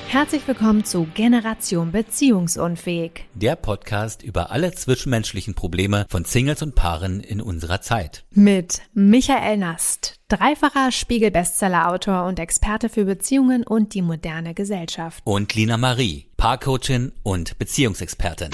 Herzlich willkommen zu Generation Beziehungsunfähig. Der Podcast über alle zwischenmenschlichen Probleme von Singles und Paaren in unserer Zeit. Mit Michael Nast, dreifacher Spiegel-Bestseller-Autor und Experte für Beziehungen und die moderne Gesellschaft. Und Lina Marie, Paarcoachin und Beziehungsexpertin.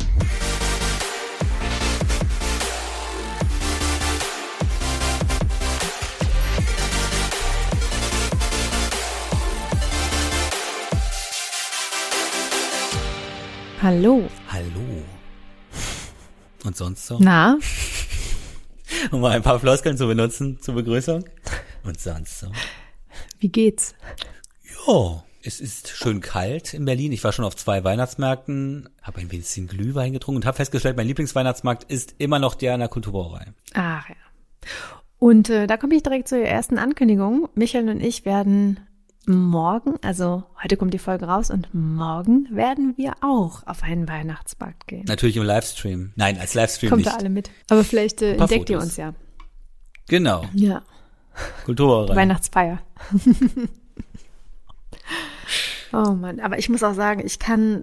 Hallo. Hallo. Und sonst so? Na? Um mal ein paar Floskeln zu benutzen zur Begrüßung. Und sonst so? Wie geht's? Jo, es ist schön kalt in Berlin. Ich war schon auf 2 Weihnachtsmärkten, habe ein bisschen Glühwein getrunken und habe festgestellt, mein Lieblingsweihnachtsmarkt ist immer noch der an der Kulturbrauerei. Ach ja. Und da komme ich direkt zur ersten Ankündigung. Michael und ich werden morgen, also heute kommt die Folge raus und morgen werden wir auch auf einen Weihnachtsmarkt gehen. Natürlich im Livestream. Nein, als Livestream Kommt nicht. da alle mit. Aber vielleicht entdeckt ihr Fotos. uns ja. Genau. Ja. Kulturbrauerei. Weihnachtsfeier. Oh Mann, aber ich muss auch sagen, ich kann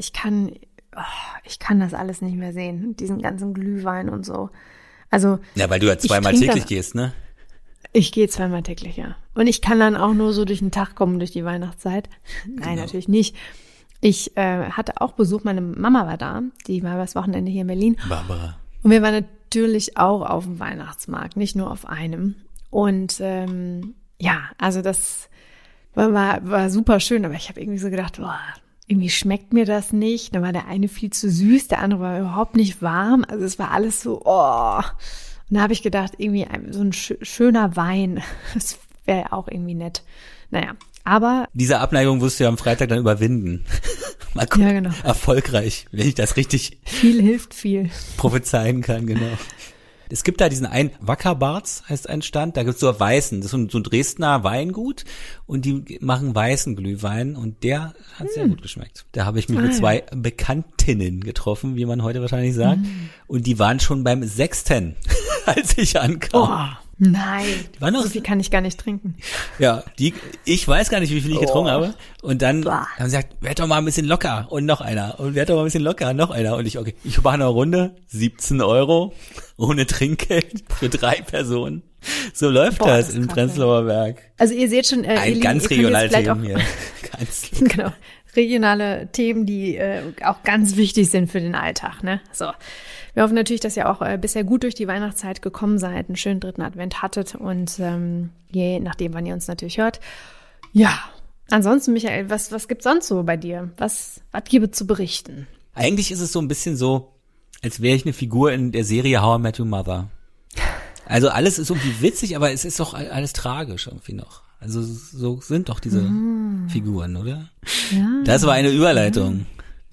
das alles nicht mehr sehen. Diesen ganzen Glühwein und so. Also. Ja, weil du ja zweimal täglich gehst, ne? Ich gehe 2-mal täglich, ja. Und ich kann dann auch nur so durch den Tag kommen, durch die Weihnachtszeit. Nein, Genau. Natürlich nicht. Ich hatte auch Besuch, meine Mama war da. Die war das Wochenende hier in Berlin. Barbara. Und wir waren natürlich auch auf dem Weihnachtsmarkt, nicht nur auf einem. Und ja, also das war super schön. Aber ich habe irgendwie so gedacht, boah, irgendwie schmeckt mir das nicht. Dann war der eine viel zu süß, der andere war überhaupt nicht warm. Also es war alles so, oh. Und da habe ich gedacht, irgendwie so ein schöner Wein, das wäre auch irgendwie nett. Naja, aber. Diese Abneigung wirst du ja am Freitag dann überwinden. Mal gucken, Ja, genau. erfolgreich, wenn ich das richtig Viel hilft viel. prophezeien kann, genau. Es gibt da diesen einen, Wackerbarz heißt ein Stand, da gibt's so Weißen, das ist so ein Dresdner Weingut und die machen weißen Glühwein und der hat sehr gut geschmeckt. Da habe ich mich mit 2 Bekanntinnen getroffen, wie man heute wahrscheinlich sagt, und die waren schon beim 6., als ich ankam. Oh, nein. War noch So viel kann ich gar nicht trinken. Ja, ich weiß gar nicht, wie viel ich getrunken habe. Und dann Boah. haben sie gesagt, werd doch mal ein bisschen locker und noch einer. Und werd doch mal ein bisschen locker, noch einer. Und ich mache eine Runde, 17 €, ohne Trinkgeld für 3 Personen. So läuft Boah, das das ist im krass, Prenzlauer Berg. Also ihr seht schon, Ein ganz regionales Thema hier. Ganz Genau, regionale Themen, die auch ganz wichtig sind für den Alltag, ne? So. Wir hoffen natürlich, dass ihr auch bisher gut durch die Weihnachtszeit gekommen seid, einen schönen 3. Advent hattet und je nachdem, wann ihr uns natürlich hört. Ja, ansonsten, Michael, was gibt's sonst so bei dir? Was gibt es zu berichten? Eigentlich ist es so ein bisschen so, als wäre ich eine Figur in der Serie How I Met Your Mother. Also alles ist irgendwie witzig, aber es ist doch alles tragisch irgendwie noch. Also so sind doch diese Figuren, oder? Ja. Das war eine Überleitung.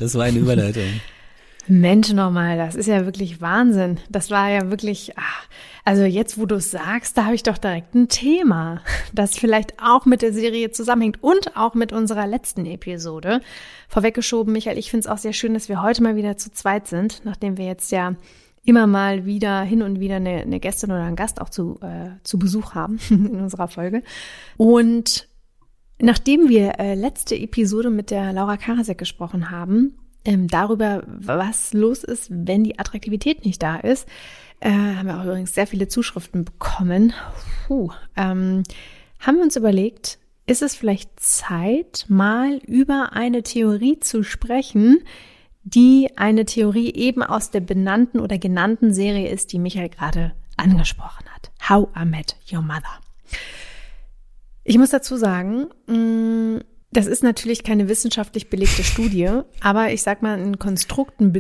Mensch, nochmal, das ist ja wirklich Wahnsinn. Das war ja wirklich, also jetzt, wo du es sagst, da habe ich doch direkt ein Thema, das vielleicht auch mit der Serie zusammenhängt und auch mit unserer letzten Episode. Vorweggeschoben, Michael, ich finde es auch sehr schön, dass wir heute mal wieder zu zweit sind, nachdem wir jetzt ja immer mal wieder hin und wieder eine Gästin oder einen Gast auch zu Besuch haben in unserer Folge. Und nachdem wir letzte Episode mit der Laura Karasek gesprochen haben, darüber, was los ist, wenn die Attraktivität nicht da ist, haben wir auch übrigens sehr viele Zuschriften bekommen. Haben wir uns überlegt, ist es vielleicht Zeit, mal über eine Theorie zu sprechen, die eine Theorie eben aus der benannten oder genannten Serie ist, die Michael gerade angesprochen hat. How I Met Your Mother. Ich muss dazu sagen, das ist natürlich keine wissenschaftlich belegte Studie, aber ich sag mal ein Konstrukt, ein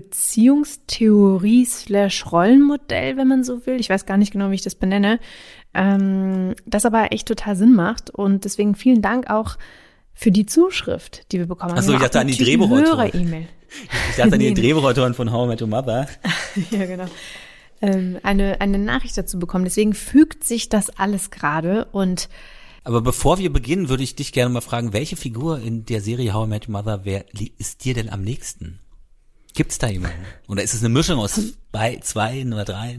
Beziehungstheorie/Rollenmodell, wenn man so will. Ich weiß gar nicht genau, wie ich das benenne, das aber echt total Sinn macht. Und deswegen vielen Dank auch für die Zuschrift, die wir bekommen haben. Achso, ich dachte an die Drehbuchautorin. Ich dachte an die Drehbuchautorin von How I Met Your Mother. Ja, genau. Eine Nachricht dazu bekommen. Deswegen fügt sich das alles gerade und Aber bevor wir beginnen, würde ich dich gerne mal fragen, welche Figur in der Serie How I Met Your Mother ist dir denn am nächsten? Gibt's da jemanden? Oder ist es eine Mischung aus 2 oder 3?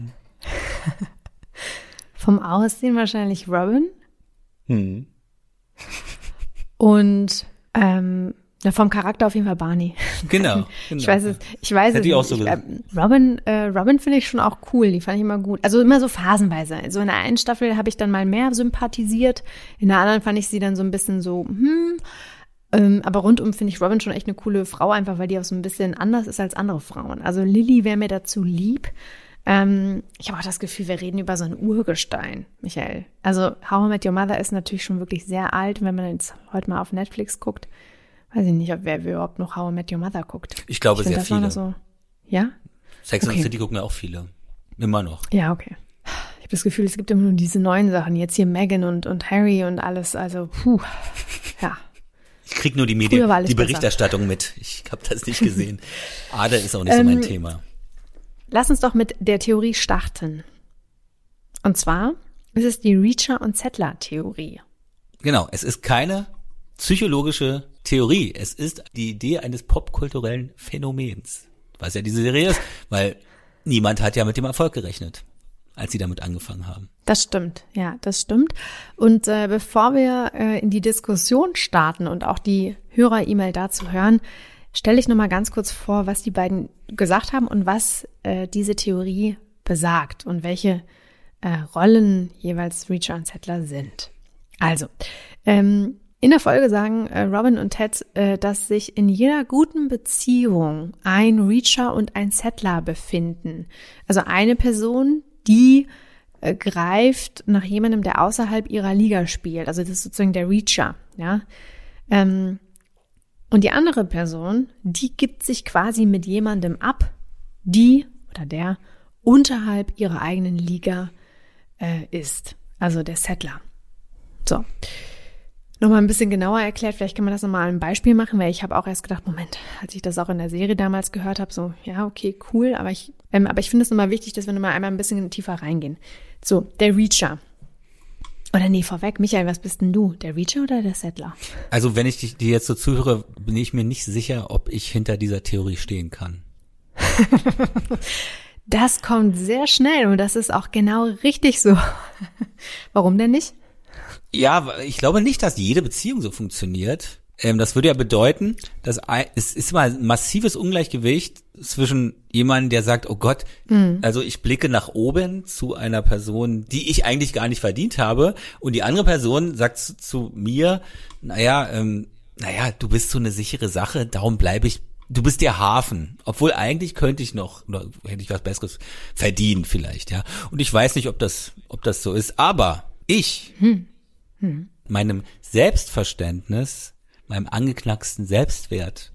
Vom Aussehen wahrscheinlich Robin. Und Ja, vom Charakter auf jeden Fall Barney. Genau. Ich weiß es Hätte ich nicht. auch so gesagt. Robin finde ich schon auch cool, die fand ich immer gut. Also immer so phasenweise. So in der einen Staffel habe ich dann mal mehr sympathisiert, in der anderen fand ich sie dann so ein bisschen so, aber rundum finde ich Robin schon echt eine coole Frau, einfach weil die auch so ein bisschen anders ist als andere Frauen. Also Lily wäre mir dazu lieb. Ich habe auch das Gefühl, wir reden über so ein Urgestein, Michael. Also How I Met Your Mother ist natürlich schon wirklich sehr alt, wenn man jetzt heute mal auf Netflix guckt. Weiß ich nicht, ob wer überhaupt noch How I Met Your Mother guckt. Ich glaube, sehr viele. So, ja? Sex and the City gucken ja auch viele. Immer noch. Ja, okay. Ich habe das Gefühl, es gibt immer nur diese neuen Sachen. Jetzt hier Meghan und Harry und alles. Also, ja. Ich krieg nur die Berichterstattung mit. Ich habe das nicht gesehen. Ade ist auch nicht so mein Thema. Lass uns doch mit der Theorie starten. Und zwar ist es die Reacher- und Settler-Theorie. Genau, es ist keine psychologische Theorie. Es ist die Idee eines popkulturellen Phänomens. Was ja diese Serie ist, weil niemand hat ja mit dem Erfolg gerechnet, als sie damit angefangen haben. Das stimmt, ja, das stimmt. Und bevor wir in die Diskussion starten und auch die Hörer-E-Mail dazu hören, stelle ich nochmal ganz kurz vor, was die beiden gesagt haben und was diese Theorie besagt und welche Rollen jeweils Reacher und Settler sind. Also, in der Folge sagen Robin und Ted, dass sich in jeder guten Beziehung ein Reacher und ein Settler befinden. Also eine Person, die greift nach jemandem, der außerhalb ihrer Liga spielt. Also das ist sozusagen der Reacher, ja. Und die andere Person, die gibt sich quasi mit jemandem ab, die oder der unterhalb ihrer eigenen Liga ist. Also der Settler. So. Nochmal ein bisschen genauer erklärt, vielleicht kann man das nochmal ein Beispiel machen, weil ich habe auch erst gedacht, Moment, als ich das auch in der Serie damals gehört habe, so, ja, okay, cool, aber ich finde es nochmal wichtig, dass wir nochmal einmal ein bisschen tiefer reingehen. So, der Reacher. Oder nee, vorweg, Michael, was bist denn du? Der Reacher oder der Settler? Also wenn ich dir jetzt so zuhöre, bin ich mir nicht sicher, ob ich hinter dieser Theorie stehen kann. Das kommt sehr schnell und das ist auch genau richtig so. Warum denn nicht? Ja, ich glaube nicht, dass jede Beziehung so funktioniert. Das würde ja bedeuten, dass es ist mal ein massives Ungleichgewicht zwischen jemandem, der sagt, oh Gott, also ich blicke nach oben zu einer Person, die ich eigentlich gar nicht verdient habe, und die andere Person sagt zu mir, naja, du bist so eine sichere Sache, darum bleibe ich, du bist der Hafen, obwohl eigentlich könnte ich noch, oder hätte ich was Besseres verdienen vielleicht, ja. Und ich weiß nicht, ob das so ist, aber meinem Selbstverständnis, meinem angeknacksten Selbstwert,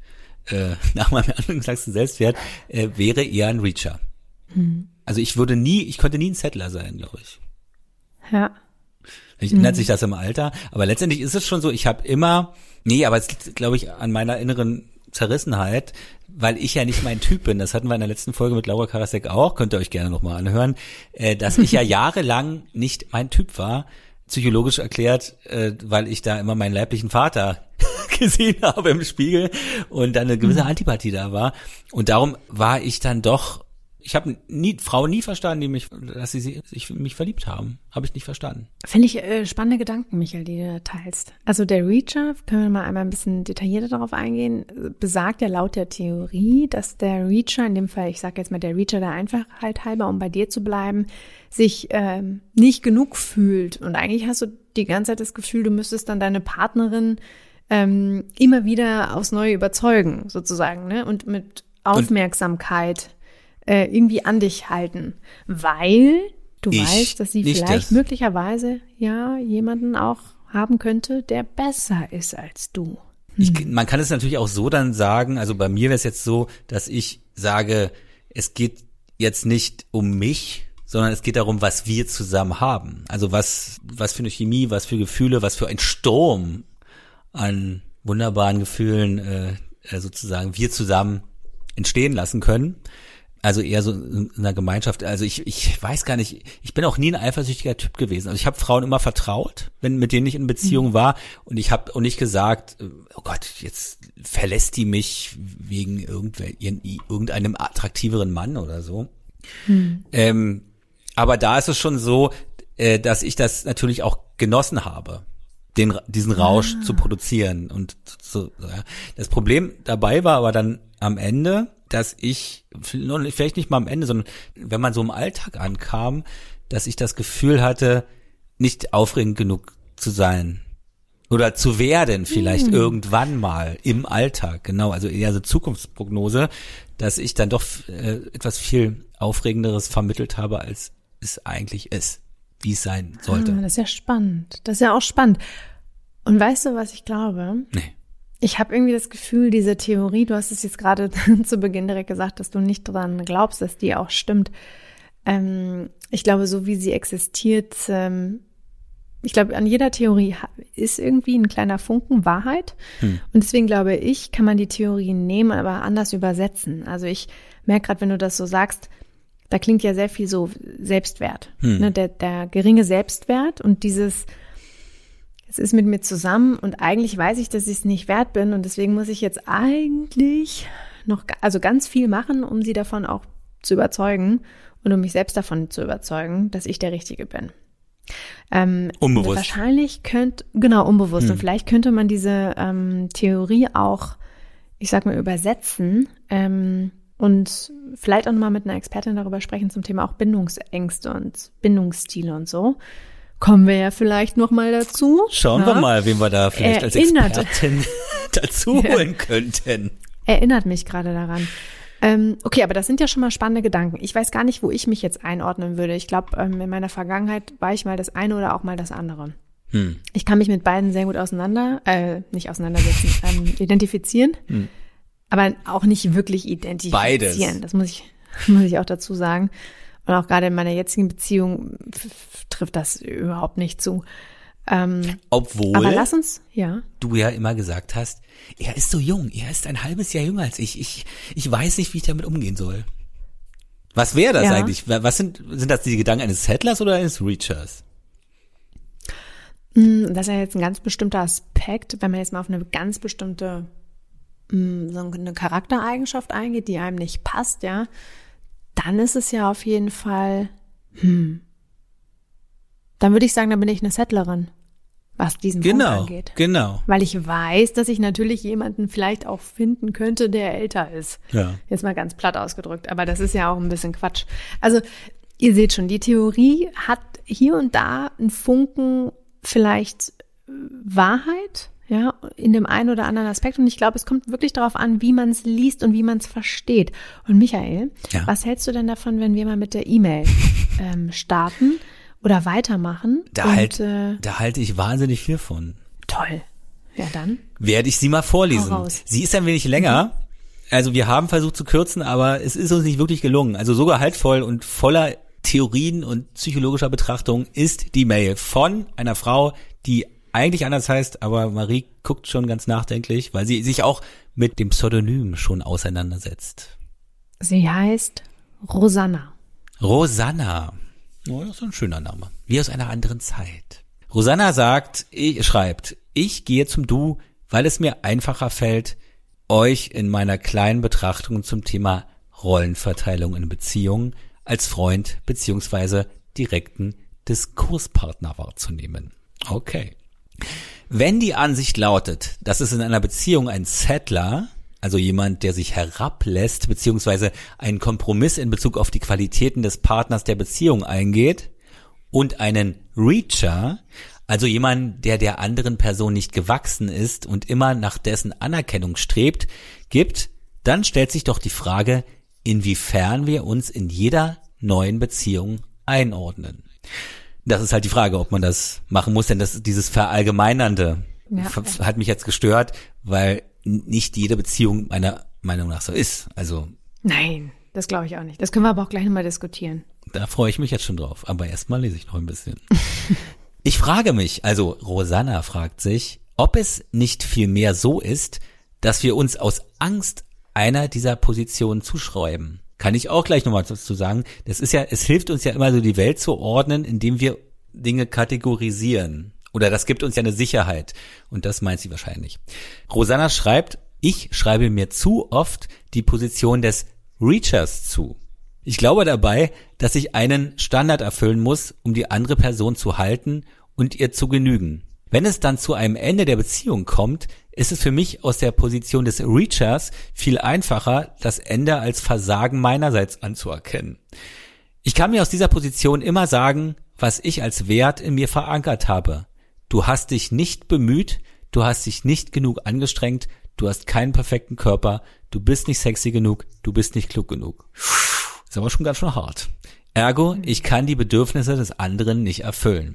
wäre eher ein Reacher. Also ich könnte nie ein Settler sein, glaube ich. Ja. Vielleicht ändert sich das im Alter, aber letztendlich ist es schon so, aber es liegt, glaube ich, an meiner inneren Zerrissenheit, weil ich ja nicht mein Typ bin. Das hatten wir in der letzten Folge mit Laura Karasek auch, könnt ihr euch gerne nochmal anhören, dass ich ja jahrelang nicht mein Typ war, psychologisch erklärt, weil ich da immer meinen leiblichen Vater gesehen habe im Spiegel und dann eine gewisse Antipathie da war. Und darum war ich dann doch, ich habe Frauen nie verstanden, dass sie sich in mich verliebt haben. Habe ich nicht verstanden. Finde ich spannende Gedanken, Michael, die du teilst. Also der Reacher, können wir mal einmal ein bisschen detaillierter darauf eingehen, besagt ja laut der Theorie, dass der Reacher, in dem Fall, ich sage jetzt mal der Reacher der Einfachheit halber, um bei dir zu bleiben, sich nicht genug fühlt. Und eigentlich hast du die ganze Zeit das Gefühl, du müsstest dann deine Partnerin immer wieder aufs Neue überzeugen, sozusagen, ne? Und mit Aufmerksamkeit irgendwie an dich halten, weil du weißt, dass sie vielleicht möglicherweise ja jemanden auch haben könnte, der besser ist als du. Man kann es natürlich auch so dann sagen, also bei mir wäre es jetzt so, dass ich sage, es geht jetzt nicht um mich, sondern es geht darum, was wir zusammen haben. Also was für eine Chemie, was für Gefühle, was für ein Sturm an wunderbaren Gefühlen sozusagen wir zusammen entstehen lassen können. Also eher so in einer Gemeinschaft. Also ich weiß gar nicht, ich bin auch nie ein eifersüchtiger Typ gewesen. Also ich habe Frauen immer vertraut, mit denen ich in Beziehung war, und ich habe auch nicht gesagt, oh Gott, jetzt verlässt die mich wegen irgendeinem attraktiveren Mann oder so. Aber da ist es schon so, dass ich das natürlich auch genossen habe. diesen Rausch zu produzieren und so. Ja. Das Problem dabei war aber dann am Ende, dass ich, vielleicht nicht mal am Ende, sondern wenn man so im Alltag ankam, dass ich das Gefühl hatte, nicht aufregend genug zu sein. Oder zu werden vielleicht irgendwann mal im Alltag, genau, also eher so Zukunftsprognose, dass ich dann doch etwas viel Aufregenderes vermittelt habe, als es eigentlich ist, wie es sein sollte. Das ist ja spannend. Das ist ja auch spannend. Und weißt du, was ich glaube? Nee. Ich habe irgendwie das Gefühl, diese Theorie, du hast es jetzt gerade zu Beginn direkt gesagt, dass du nicht dran glaubst, dass die auch stimmt. Ich glaube, so wie sie existiert, ich glaube, an jeder Theorie ist irgendwie ein kleiner Funken Wahrheit. Und deswegen glaube ich, kann man die Theorien nehmen, aber anders übersetzen. Also ich merke gerade, wenn du das so sagst, da klingt ja sehr viel so Selbstwert. Ne, der geringe Selbstwert und dieses, es ist mit mir zusammen und eigentlich weiß ich, dass ich es nicht wert bin und deswegen muss ich jetzt eigentlich noch, also ganz viel machen, um sie davon auch zu überzeugen und um mich selbst davon zu überzeugen, dass ich der Richtige bin. Unbewusst. Wahrscheinlich unbewusst. Und vielleicht könnte man diese Theorie auch, ich sag mal, übersetzen und vielleicht auch mal mit einer Expertin darüber sprechen zum Thema auch Bindungsängste und Bindungsstile und so. Kommen wir ja vielleicht noch mal dazu. Schauen wir mal, wen wir da vielleicht als Expertin dazu holen könnten. Erinnert mich gerade daran. Okay, aber das sind ja schon mal spannende Gedanken. Ich weiß gar nicht, wo ich mich jetzt einordnen würde. Ich glaube, in meiner Vergangenheit war ich mal das eine oder auch mal das andere. Ich kann mich mit beiden sehr gut identifizieren, aber auch nicht wirklich identifizieren. Beides. Das muss ich auch dazu sagen. Und auch gerade in meiner jetzigen Beziehung trifft das überhaupt nicht zu. Obwohl aber lass uns, du ja immer gesagt hast, er ist so jung, er ist ein halbes Jahr jünger als ich. Ich weiß nicht, wie ich damit umgehen soll. Was wäre das eigentlich? Was sind das die Gedanken eines Settlers oder eines Reachers? Das ist ja jetzt ein ganz bestimmter Aspekt, wenn man jetzt mal auf eine ganz bestimmte so eine Charaktereigenschaft eingeht, die einem nicht passt, ja, dann ist es ja auf jeden Fall, dann würde ich sagen, dann bin ich eine Settlerin, was diesen Punkt angeht. Genau. Weil ich weiß, dass ich natürlich jemanden vielleicht auch finden könnte, der älter ist. Ja. Jetzt mal ganz platt ausgedrückt, aber das ist ja auch ein bisschen Quatsch. Also ihr seht schon, die Theorie hat hier und da einen Funken vielleicht Wahrheit, ja, in dem einen oder anderen Aspekt. Und ich glaube, es kommt wirklich darauf an, wie man es liest und wie man es versteht. Und Michael, was hältst du denn davon, wenn wir mal mit der E-Mail starten oder weitermachen? Da halte ich wahnsinnig viel von. Toll. Ja, dann werde ich sie mal vorlesen. Sie ist ein wenig länger. Also wir haben versucht zu kürzen, aber es ist uns nicht wirklich gelungen. Also so gehaltvoll und voller Theorien und psychologischer Betrachtung ist die Mail von einer Frau, die eigentlich anders heißt, aber Marie guckt schon ganz nachdenklich, weil sie sich auch mit dem Pseudonym schon auseinandersetzt. Sie heißt Rosanna. Rosanna. Oh, das ist ein schöner Name. Wie aus einer anderen Zeit. Rosanna schreibt, ich gehe zum Du, weil es mir einfacher fällt, euch in meiner kleinen Betrachtung zum Thema Rollenverteilung in Beziehungen als Freund beziehungsweise direkten Diskurspartner wahrzunehmen. Okay. Wenn die Ansicht lautet, dass es in einer Beziehung ein Settler, also jemand, der sich herablässt, beziehungsweise einen Kompromiss in Bezug auf die Qualitäten des Partners der Beziehung eingeht, und einen Reacher, also jemand, der der anderen Person nicht gewachsen ist und immer nach dessen Anerkennung strebt, gibt, dann stellt sich doch die Frage, inwiefern wir uns in jeder neuen Beziehung einordnen. Das ist halt die Frage, ob man das machen muss, denn dieses Verallgemeinernde hat mich jetzt gestört, weil nicht jede Beziehung meiner Meinung nach so ist. Also nein, das glaube ich auch nicht. Das können wir aber auch gleich nochmal diskutieren. Da freue ich mich jetzt schon drauf, aber erstmal lese ich noch ein bisschen. Ich frage mich, also Rosanna fragt sich, ob es nicht vielmehr so ist, dass wir uns aus Angst einer dieser Positionen zuschreiben. Kann ich auch gleich nochmal dazu sagen. Es hilft uns ja immer so, die Welt zu ordnen, indem wir Dinge kategorisieren. Oder das gibt uns ja eine Sicherheit. Und das meint sie wahrscheinlich. Rosanna schreibt, ich schreibe mir zu oft die Position des Reachers zu. Ich glaube dabei, dass ich einen Standard erfüllen muss, um die andere Person zu halten und ihr zu genügen. Wenn es dann zu einem Ende der Beziehung kommt, ist es für mich aus der Position des Reachers viel einfacher, das Ende als Versagen meinerseits anzuerkennen. Ich kann mir aus dieser Position immer sagen, was ich als Wert in mir verankert habe. Du hast dich nicht bemüht, du hast dich nicht genug angestrengt, du hast keinen perfekten Körper, du bist nicht sexy genug, du bist nicht klug genug. Ist aber schon ganz schön hart. Ergo, ich kann die Bedürfnisse des anderen nicht erfüllen.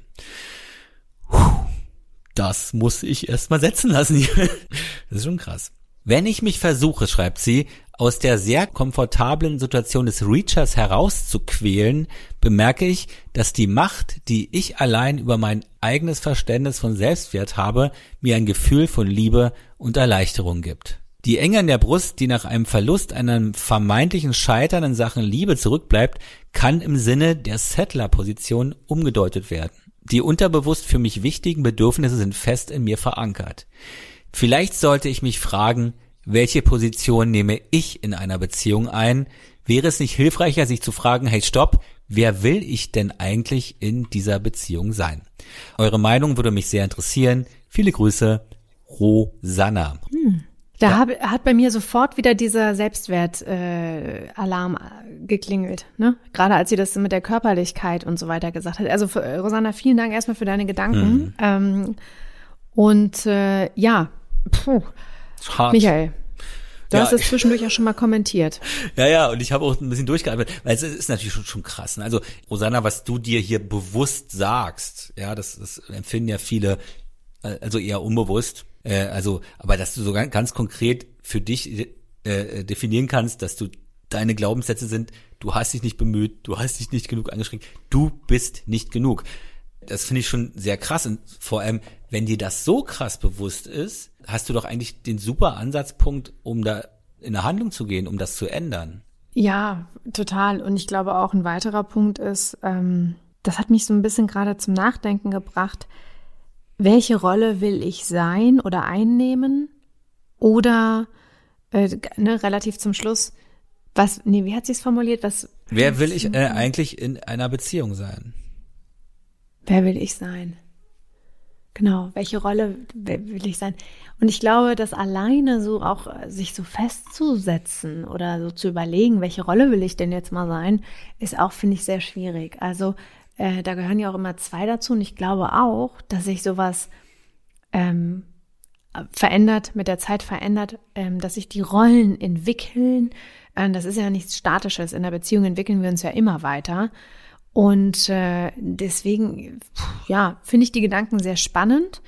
Das muss ich erstmal setzen lassen hier. Das ist schon krass. Wenn ich mich versuche, schreibt sie, aus der sehr komfortablen Situation des Reachers herauszuquälen, bemerke ich, dass die Macht, die ich allein über mein eigenes Verständnis von Selbstwert habe, mir ein Gefühl von Liebe und Erleichterung gibt. Die Enge in der Brust, die nach einem Verlust, einem vermeintlichen Scheitern in Sachen Liebe zurückbleibt, kann im Sinne der Settler-Position umgedeutet werden. Die unterbewusst für mich wichtigen Bedürfnisse sind fest in mir verankert. Vielleicht sollte ich mich fragen, welche Position nehme ich in einer Beziehung ein? Wäre es nicht hilfreicher, sich zu fragen, hey stopp, wer will ich denn eigentlich in dieser Beziehung sein? Eure Meinung würde mich sehr interessieren. Viele Grüße, Rosanna. Da hat bei mir sofort wieder dieser Selbstwert-Alarm geklingelt, ne? Gerade als sie das mit der Körperlichkeit und so weiter gesagt hat. Also Rosanna, vielen Dank erstmal für deine Gedanken. Hart. Michael, du hast das zwischendurch ja schon mal kommentiert. Ja, und ich habe auch ein bisschen durchgearbeitet, weil es ist natürlich schon krass. Also Rosanna, was du dir hier bewusst sagst, ja, das empfinden ja viele, also eher unbewusst. Aber dass du so ganz konkret für dich definieren kannst, dass du deine Glaubenssätze sind, du hast dich nicht bemüht, du hast dich nicht genug angestrengt, du bist nicht genug. Das finde ich schon sehr krass und vor allem, wenn dir das so krass bewusst ist, hast du doch eigentlich den super Ansatzpunkt, um da in eine Handlung zu gehen, um das zu ändern. Ja, total. Und ich glaube auch ein weiterer Punkt ist, das hat mich so ein bisschen gerade zum Nachdenken gebracht, welche Rolle will ich sein oder einnehmen? Oder relativ zum Schluss, wie hat sie es formuliert? Wer will ich eigentlich in einer Beziehung sein? Wer will ich sein? Genau, welche Rolle will ich sein? Und ich glaube, das alleine so auch sich so festzusetzen oder so zu überlegen, welche Rolle will ich denn jetzt mal sein, ist auch, finde ich, sehr schwierig. Also da gehören ja auch immer zwei dazu und ich glaube auch, dass sich sowas mit der Zeit verändert, dass sich die Rollen entwickeln. Das ist ja nichts Statisches. In der Beziehung entwickeln wir uns ja immer weiter. Und deswegen, finde ich die Gedanken sehr spannend.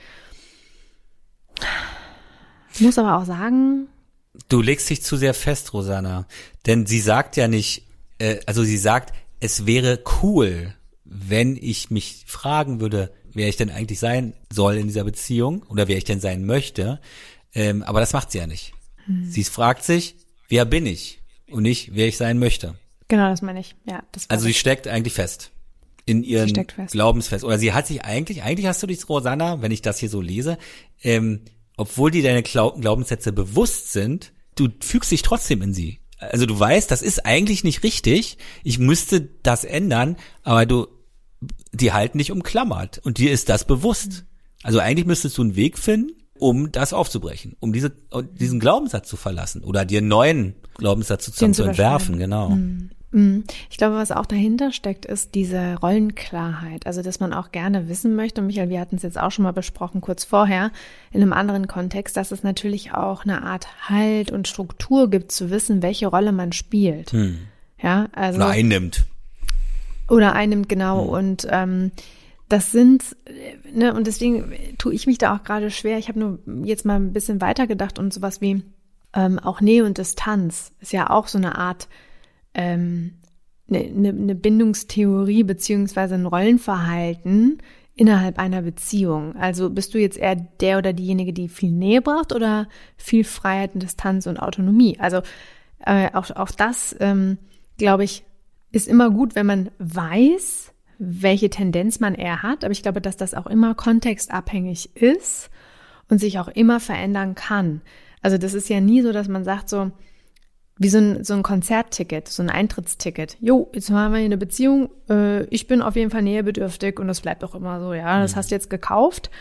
Ich muss aber auch sagen, du legst dich zu sehr fest, Rosanna. Denn sie sagt ja nicht, sie sagt, es wäre cool, wenn ich mich fragen würde, wer ich denn eigentlich sein soll in dieser Beziehung oder wer ich denn sein möchte. Aber das macht sie ja nicht. Sie fragt sich, wer bin ich und nicht, wer ich sein möchte. Genau, das meine ich. Ja, also sie steckt eigentlich fest in ihren Glaubensfest. Oder sie hat sich eigentlich hast du dich, Rosanna, wenn ich das hier so lese, obwohl dir deine Glaubenssätze bewusst sind, du fügst dich trotzdem in sie. Also du weißt, das ist eigentlich nicht richtig, ich müsste das ändern, aber die halten dich umklammert und dir ist das bewusst. Also eigentlich müsstest du einen Weg finden, um das aufzubrechen, um diesen Glaubenssatz zu verlassen oder dir einen neuen Glaubenssatz zu entwerfen, genau. Ich glaube, was auch dahinter steckt, ist diese Rollenklarheit. Also, dass man auch gerne wissen möchte, und Michael, wir hatten es jetzt auch schon mal besprochen, kurz vorher, in einem anderen Kontext, dass es natürlich auch eine Art Halt und Struktur gibt, zu wissen, welche Rolle man spielt. Ja, also. Oder einnimmt, genau. Und das sind, und deswegen tue ich mich da auch gerade schwer. Ich habe nur jetzt mal ein bisschen weitergedacht und sowas wie auch Nähe und Distanz ist ja auch so eine Art eine Bindungstheorie beziehungsweise ein Rollenverhalten innerhalb einer Beziehung. Also bist du jetzt eher der oder diejenige, die viel Nähe braucht oder viel Freiheit und Distanz und Autonomie? Also auch das, glaube ich, ist immer gut, wenn man weiß, welche Tendenz man eher hat. Aber ich glaube, dass das auch immer kontextabhängig ist und sich auch immer verändern kann. Also das ist ja nie so, dass man sagt so, wie so ein Konzertticket, so ein Eintrittsticket. Jo, jetzt haben wir hier eine Beziehung, ich bin auf jeden Fall näherbedürftig und das bleibt auch immer so, ja, das hast du jetzt gekauft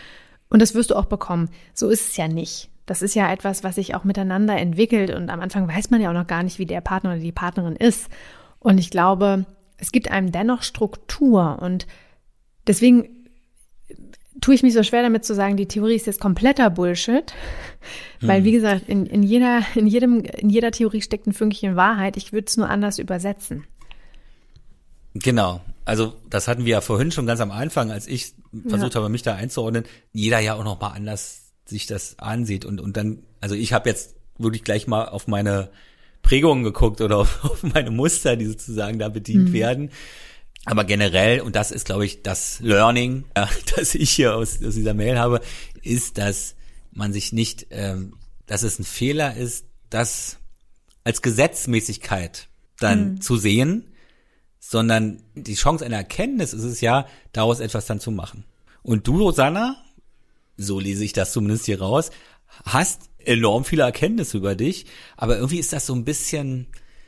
Und das wirst du auch bekommen. So ist es ja nicht. Das ist ja etwas, was sich auch miteinander entwickelt und am Anfang weiß man ja auch noch gar nicht, wie der Partner oder die Partnerin ist. Und ich glaube, es gibt einem dennoch Struktur und deswegen tue ich mich so schwer damit zu sagen, die Theorie ist jetzt kompletter Bullshit, weil wie gesagt, in jeder Theorie steckt ein Fünkchen Wahrheit. Ich würde es nur anders übersetzen. Genau. Also das hatten wir ja vorhin schon ganz am Anfang, als ich versucht habe, mich da einzuordnen. Jeder ja auch noch mal anders sich das ansieht und dann, also ich habe jetzt wirklich gleich mal auf meine Prägungen geguckt oder auf meine Muster, die sozusagen da bedient werden. Aber generell, und das ist, glaube ich, das Learning, das ich hier aus dieser Mail habe, ist, dass man sich nicht, dass es ein Fehler ist, das als Gesetzmäßigkeit dann zu sehen, sondern die Chance einer Erkenntnis ist es ja, daraus etwas dann zu machen. Und du, Rosanna, so lese ich das zumindest hier raus, hast enorm viele Erkenntnisse über dich, aber irgendwie ist das so ein bisschen,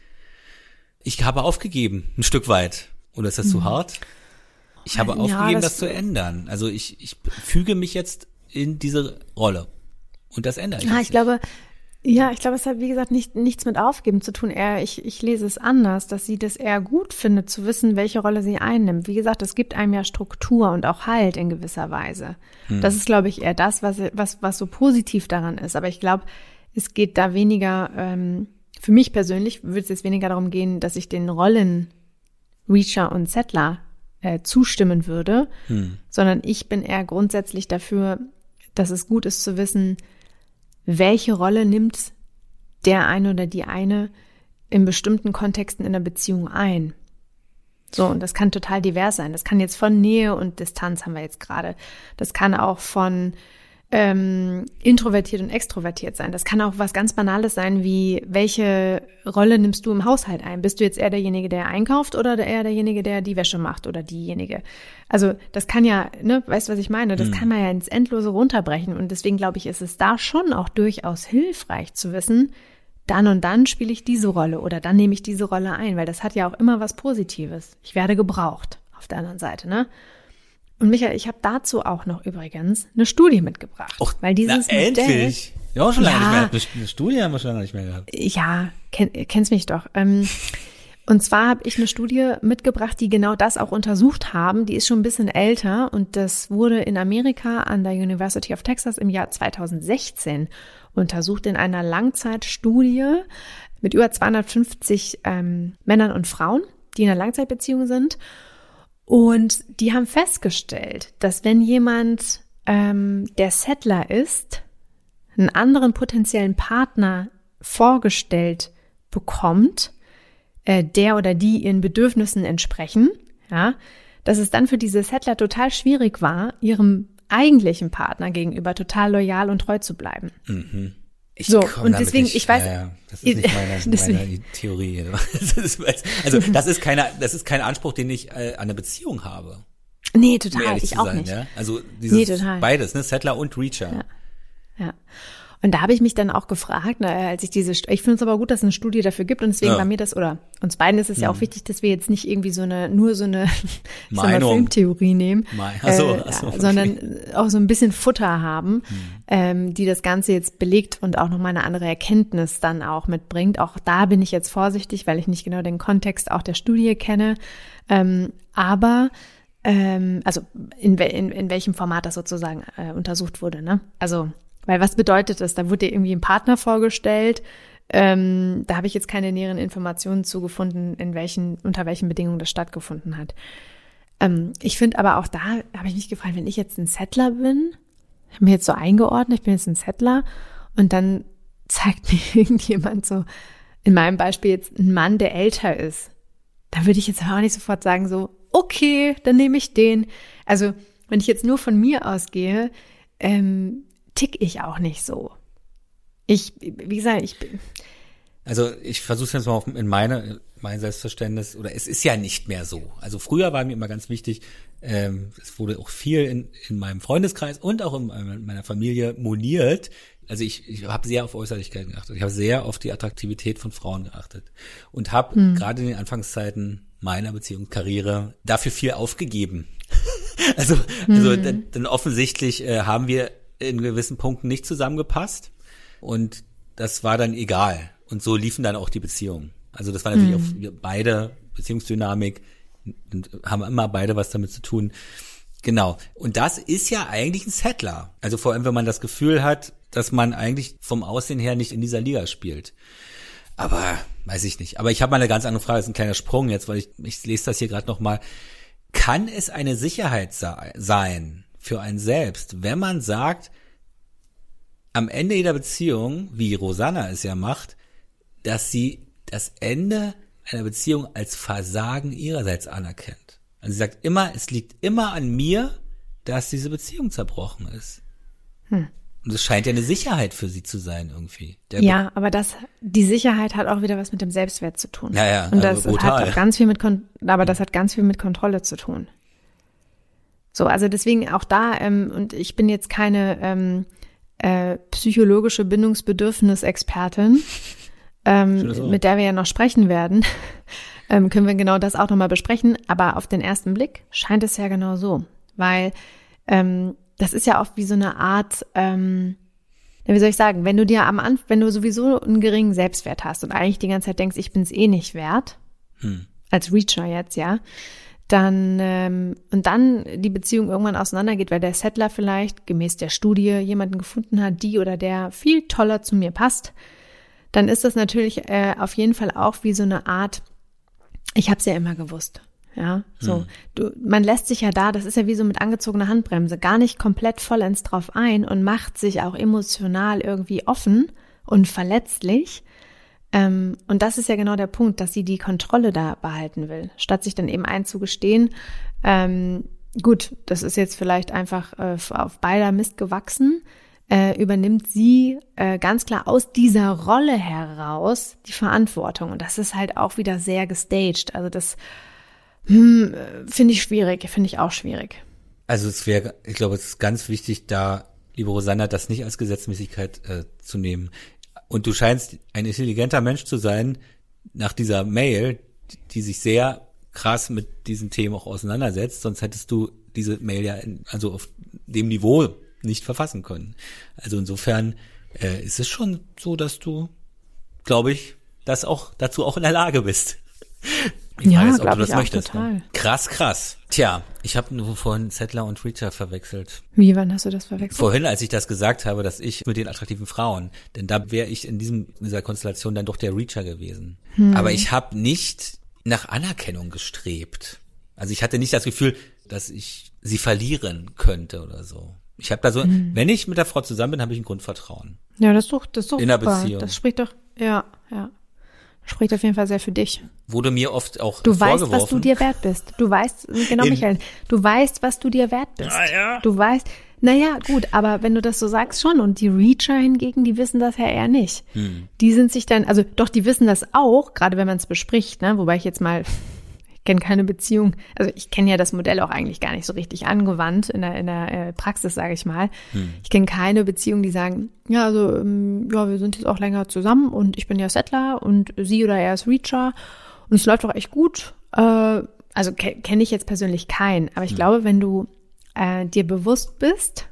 ich habe aufgegeben, ein Stück weit. Oder ist das zu hart? Ich habe aufgegeben, das zu ändern. Also ich füge mich jetzt in diese Rolle. Und das ändere ich. Ich glaube, es hat, wie gesagt, nichts mit Aufgeben zu tun. Ich lese es anders, dass sie das eher gut findet, zu wissen, welche Rolle sie einnimmt. Wie gesagt, es gibt einem ja Struktur und auch Halt in gewisser Weise. Das ist, glaube ich, eher das, was so positiv daran ist. Aber ich glaube, es geht da weniger, für mich persönlich würde es jetzt weniger darum gehen, dass ich den Rollen Reacher und Settler zustimmen würde, sondern ich bin eher grundsätzlich dafür, dass es gut ist zu wissen, welche Rolle nimmt der eine oder die eine in bestimmten Kontexten in der Beziehung ein. So, und das kann total divers sein. Das kann jetzt von Nähe und Distanz haben wir jetzt gerade. Das kann auch von introvertiert und extrovertiert sein. Das kann auch was ganz Banales sein, wie welche Rolle nimmst du im Haushalt ein? Bist du jetzt eher derjenige, der einkauft oder eher derjenige, der die Wäsche macht oder diejenige? Also das kann ja, weißt du, was ich meine? Das kann man ja ins Endlose runterbrechen und deswegen glaube ich, ist es da schon auch durchaus hilfreich zu wissen, dann und dann spiele ich diese Rolle oder dann nehme ich diese Rolle ein, weil das hat ja auch immer was Positives. Ich werde gebraucht auf der anderen Seite, ne? Und Michael, ich habe dazu auch noch übrigens eine Studie mitgebracht. Och, weil dieses Modell, endlich! Ja, auch schon lange nicht mehr. Eine Studie haben wir schon lange nicht mehr gehabt. Ja, kennst mich doch. Und zwar habe ich eine Studie mitgebracht, die genau das auch untersucht haben. Die ist schon ein bisschen älter und das wurde in Amerika an der University of Texas im Jahr 2016 untersucht in einer Langzeitstudie mit über 250 Männern und Frauen, die in einer Langzeitbeziehung sind. Und die haben festgestellt, dass wenn jemand, der Settler ist, einen anderen potenziellen Partner vorgestellt bekommt, der oder die ihren Bedürfnissen entsprechen, ja, dass es dann für diese Settler total schwierig war, ihrem eigentlichen Partner gegenüber total loyal und treu zu bleiben. Mhm. Und deswegen, ich weiß, das ist nicht meine Theorie. Das ist kein Anspruch, den ich an eine Beziehung habe. Nee, total, ich auch nicht. Ja? Also dieses beides, ne, Settler und Reacher. Ja. Und da habe ich mich dann auch gefragt, als ich ich finde es aber gut, dass es eine Studie dafür gibt und deswegen war mir das, oder uns beiden ist es ja auch wichtig, dass wir jetzt nicht irgendwie so eine Filmtheorie nehmen, sondern auch so ein bisschen Futter haben, die das Ganze jetzt belegt und auch nochmal eine andere Erkenntnis dann auch mitbringt. Auch da bin ich jetzt vorsichtig, weil ich nicht genau den Kontext auch der Studie kenne, aber also in welchem Format das sozusagen untersucht wurde, ne? Also weil was bedeutet das? Da wurde dir irgendwie ein Partner vorgestellt. Da habe ich jetzt keine näheren Informationen zu gefunden, unter welchen Bedingungen das stattgefunden hat. Ich finde aber auch da, habe ich mich gefragt, wenn ich jetzt ein Settler bin, ich habe mich jetzt so eingeordnet, ich bin jetzt ein Settler und dann zeigt mir irgendjemand so, in meinem Beispiel jetzt ein Mann, der älter ist. Da würde ich jetzt aber auch nicht sofort sagen so, okay, dann nehme ich den. Also wenn ich jetzt nur von mir ausgehe, tick ich auch nicht so. Wie gesagt, Also ich versuche es jetzt mal in mein Selbstverständnis, oder es ist ja nicht mehr so. Also früher war mir immer ganz wichtig, es wurde auch viel in meinem Freundeskreis und auch in meiner Familie moniert. Also ich habe sehr auf Äußerlichkeiten geachtet. Ich habe sehr auf die Attraktivität von Frauen geachtet und habe gerade in den Anfangszeiten meiner Beziehungskarriere dafür viel aufgegeben. Also dann offensichtlich haben wir in gewissen Punkten nicht zusammengepasst und das war dann egal. Und so liefen dann auch die Beziehungen. Also das war natürlich auch wir beide Beziehungsdynamik und haben immer beide was damit zu tun. Genau. Und das ist ja eigentlich ein Settler. Also vor allem, wenn man das Gefühl hat, dass man eigentlich vom Aussehen her nicht in dieser Liga spielt. Aber weiß ich nicht. Aber ich habe mal eine ganz andere Frage. Das ist ein kleiner Sprung jetzt, weil ich lese das hier gerade nochmal. Kann es eine Sicherheit sein für einen selbst, wenn man sagt, am Ende jeder Beziehung, wie Rosanna es ja macht, dass sie das Ende einer Beziehung als Versagen ihrerseits anerkennt? Also sie sagt immer, es liegt immer an mir, dass diese Beziehung zerbrochen ist. Und es scheint ja eine Sicherheit für sie zu sein irgendwie. Ja, aber die Sicherheit hat auch wieder was mit dem Selbstwert zu tun. Ja, und das brutal. hat auch ganz viel mit Kontrolle zu tun. So, also deswegen auch da, und ich bin jetzt keine psychologische Bindungsbedürfnisexpertin, mit der wir ja noch sprechen werden, können wir genau das auch nochmal besprechen. Aber auf den ersten Blick scheint es ja genau so, weil das ist ja auch wie so eine Art, wie soll ich sagen, wenn du sowieso einen geringen Selbstwert hast und eigentlich die ganze Zeit denkst, ich bin es eh nicht wert, als Reacher jetzt, ja, dann und dann die Beziehung irgendwann auseinandergeht, weil der Settler vielleicht gemäß der Studie jemanden gefunden hat, die oder der viel toller zu mir passt, dann ist das natürlich auf jeden Fall auch wie so eine Art, ich hab's ja immer gewusst. Ja, so. Man lässt sich ja das ist ja wie so mit angezogener Handbremse, gar nicht komplett vollends drauf ein und macht sich auch emotional irgendwie offen und verletzlich. Und das ist ja genau der Punkt, dass sie die Kontrolle da behalten will, statt sich dann eben einzugestehen, gut, das ist jetzt vielleicht einfach auf beider Mist gewachsen, übernimmt sie ganz klar aus dieser Rolle heraus die Verantwortung. Und das ist halt auch wieder sehr gestaged. Also das finde ich auch schwierig. Also ich glaube, es ist ganz wichtig, da, liebe Rosanna, das nicht als Gesetzmäßigkeit zu nehmen. Und du scheinst ein intelligenter Mensch zu sein, nach dieser Mail, die sich sehr krass mit diesen Themen auch auseinandersetzt, sonst hättest du diese Mail ja also auf dem Niveau nicht verfassen können. Also insofern ist es schon so, dass du, glaube ich, dazu auch in der Lage bist. Ja, glaube ich auch total. Ne? Krass. Tja, ich habe nur vorhin Settler und Reacher verwechselt. Wie, wann hast du das verwechselt? Vorhin, als ich das gesagt habe, dass ich mit den attraktiven Frauen, denn da wäre ich in dieser Konstellation dann doch der Reacher gewesen. Aber ich habe nicht nach Anerkennung gestrebt. Also ich hatte nicht das Gefühl, dass ich sie verlieren könnte oder so. Ich habe da so, wenn ich mit der Frau zusammen bin, habe ich ein Grundvertrauen. Ja, das ist doch in der Beziehung. Das spricht doch, ja. Spricht auf jeden Fall sehr für dich. Wurde mir oft auch Du vorgeworfen. weißt, was du dir wert bist. Du weißt, genau, Michael, du weißt, was du dir wert bist. Ja. Du weißt, naja, gut, aber wenn du das so sagst schon, und die Reacher hingegen, die wissen das ja eher nicht. Die sind sich dann, also doch, die wissen das auch, gerade wenn man es bespricht, ne, wobei ich jetzt mal, ich kenne keine Beziehung, also ich kenne ja das Modell auch eigentlich gar nicht so richtig angewandt in der Praxis, sage ich mal. Ich kenne keine Beziehung, die sagen, ja, also ja, wir sind jetzt auch länger zusammen und ich bin ja Settler und sie oder er ist Reacher und es läuft doch echt gut. Also kenne ich jetzt persönlich keinen, aber ich glaube, wenn du dir bewusst bist,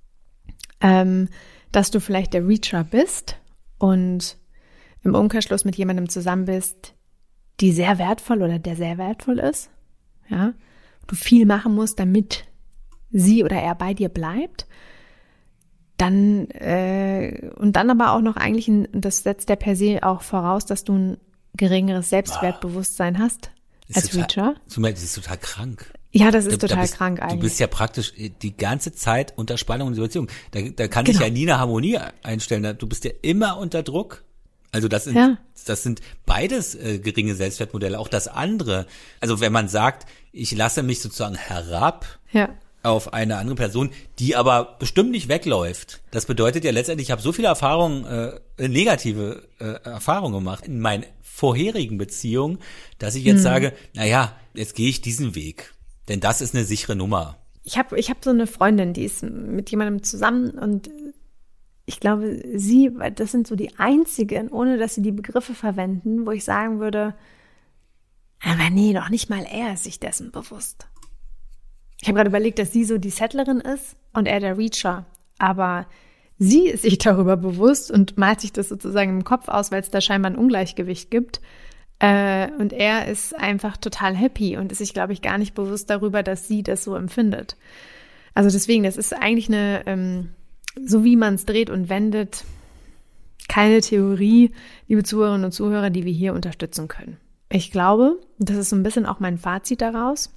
dass du vielleicht der Reacher bist und im Umkehrschluss mit jemandem zusammen bist, die sehr wertvoll oder der sehr wertvoll ist, ja, du viel machen musst, damit sie oder er bei dir bleibt, dann und dann aber auch noch eigentlich, das setzt ja per se auch voraus, dass du ein geringeres Selbstwertbewusstsein hast als Reacher. Das ist total krank. Ja, das ist total krank eigentlich. Du bist ja praktisch die ganze Zeit unter Spannung in der Beziehung. Da kann sich ja nie eine Harmonie einstellen. Du bist ja immer unter Druck. Also das sind beides geringe Selbstwertmodelle. Auch das andere. Also wenn man sagt, ich lasse mich sozusagen herab auf eine andere Person, die aber bestimmt nicht wegläuft. Das bedeutet ja letztendlich, ich habe so viele Erfahrungen, negative Erfahrungen gemacht in meinen vorherigen Beziehungen, dass ich jetzt sage, naja, jetzt gehe ich diesen Weg. Denn das ist eine sichere Nummer. Ich hab so eine Freundin, die ist mit jemandem zusammen und ich glaube, das sind so die einzigen, ohne dass sie die Begriffe verwenden, wo ich sagen würde, aber nee, doch nicht mal er ist sich dessen bewusst. Ich habe gerade überlegt, dass sie so die Settlerin ist und er der Reacher. Aber sie ist sich darüber bewusst und malt sich das sozusagen im Kopf aus, weil es da scheinbar ein Ungleichgewicht gibt. Und er ist einfach total happy und ist sich, glaube ich, gar nicht bewusst darüber, dass sie das so empfindet. Also deswegen, das ist eigentlich eine, so wie man es dreht und wendet, keine Theorie, liebe Zuhörerinnen und Zuhörer, die wir hier unterstützen können. Ich glaube, das ist so ein bisschen auch mein Fazit daraus.